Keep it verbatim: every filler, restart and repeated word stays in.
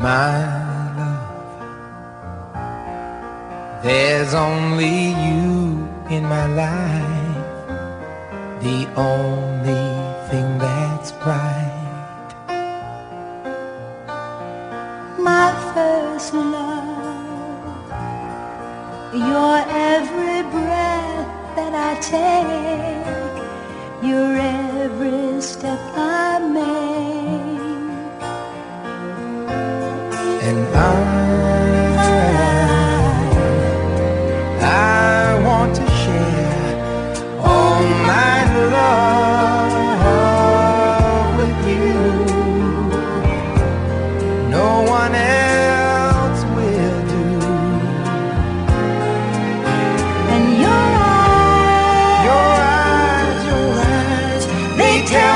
My love, there's only you in my life, the only thing that's right. My first love, your every breath that I take, your every step I make. And I, I want to share all my love with you. No one else will do. And your eyes, Your eyes, your eyes, they tell